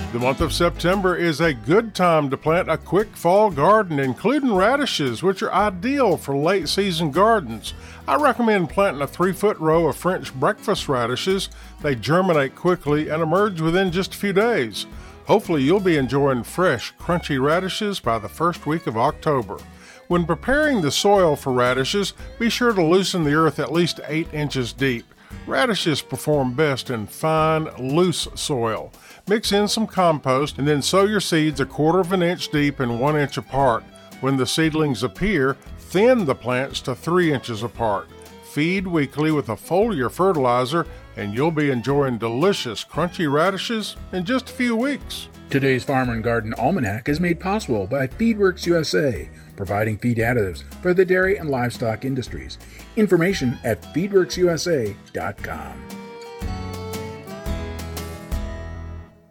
The month of September is a good time to plant a quick fall garden, including radishes, which are ideal for late season gardens. I recommend planting a 3-foot row of French breakfast radishes. They germinate quickly and emerge within just a few days. Hopefully you'll be enjoying fresh, crunchy radishes by the first week of October. When preparing the soil for radishes, be sure to loosen the earth at least 8 inches deep. Radishes perform best in fine, loose soil. Mix in some compost and then sow your seeds 1/4 inch deep and 1 inch apart. When the seedlings appear, thin the plants to 3 inches apart. Feed weekly with a foliar fertilizer and you'll be enjoying delicious, crunchy radishes in just a few weeks. Today's Farm and Garden Almanac is made possible by Feedworks USA, providing feed additives for the dairy and livestock industries. Information at feedworksusa.com.